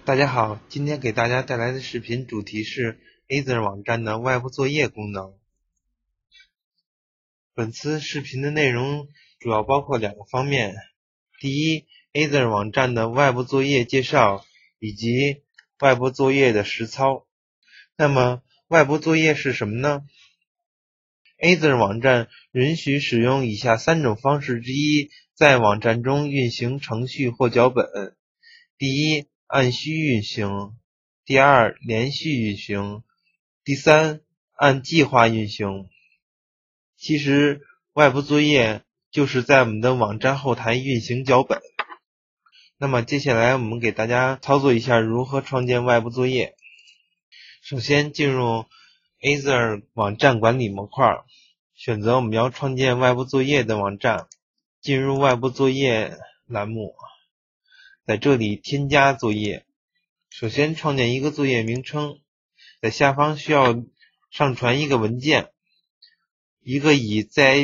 大家好，今天给大家带来的视频主题是 Azer 网站的外部作业功能。本次视频的内容主要包括两个方面。第一， Azer 网站的外部作业介绍以及外部作业的实操。那么外部作业是什么呢？ Azer 网站允许使用以下三种方式之一在网站中运行程序或脚本。第一，按需运行；第二，连续运行；第三，按计划运行。其实外部作业就是在我们的网站后台运行脚本。那么接下来我们给大家操作一下如何创建外部作业。首先进入 Azer 网站管理模块，选择我们要创建外部作业的网站，进入外部作业栏目，在这里添加作业。首先创建一个作业名称，在下方需要上传一个文件，一个以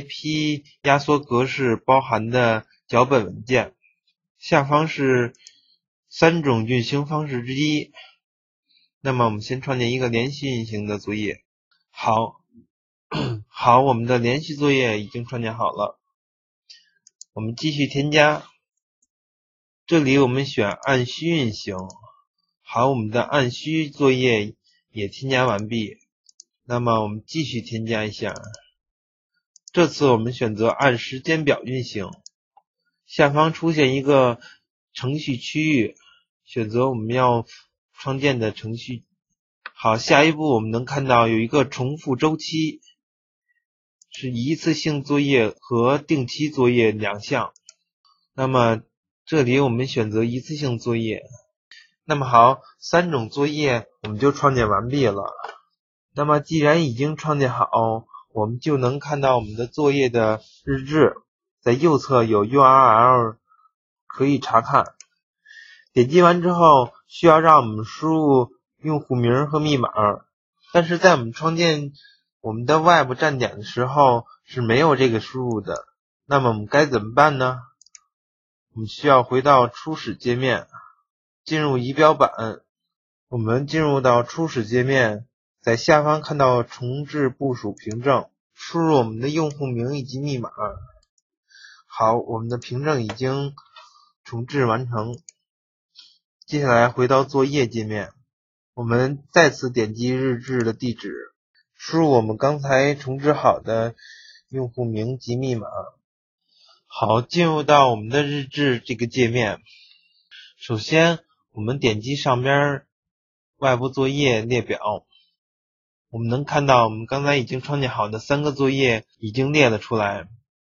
ZIP 压缩格式包含的脚本文件。下方是三种运行方式之一。那么我们先创建一个连续运行的作业。好，我们的连续作业已经创建好了。我们继续添加，这里我们选按需运行。好，我们的按需作业也添加完毕。那么我们继续添加一下，这次我们选择按时间表运行。下方出现一个程序区域，选择我们要创建的程序。好，下一步我们能看到有一个重复周期，是一次性作业和定期作业两项。那么这里我们选择一次性作业。那么好，三种作业我们就创建完毕了。那么既然已经创建好，我们就能看到我们的作业的日志，在右侧有 URL 可以查看。点击完之后，需要让我们输入用户名和密码，但是在我们创建我们的外部站点的时候是没有这个输入的。那么我们该怎么办呢？我们需要回到初始界面，进入仪表板，我们进入到初始界面，在下方看到重置部署凭证，输入我们的用户名以及密码。好，我们的凭证已经重置完成。接下来回到作业界面，我们再次点击日志的地址，输入我们刚才重置好的用户名及密码。好，进入到我们的日志这个界面。首先我们点击上边外部作业列表，我们能看到我们刚才已经创建好的三个作业已经列了出来。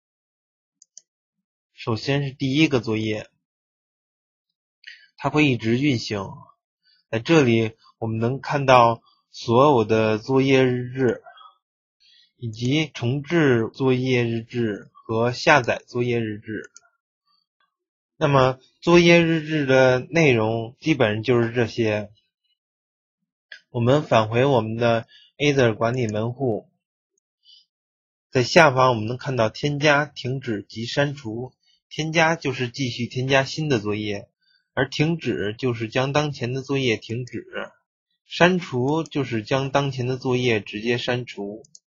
首先是第一个作业，它会一直运行。在这里我们能看到所有的作业日志，以及重置作业日志和下载作业日志。那么作业日志的内容基本上就是这些。我们返回我们的 Azer 管理门户，在下方我们能看到添加、停止及删除。添加就是继续添加新的作业，而停止就是将当前的作业停止，删除就是将当前的作业直接删除。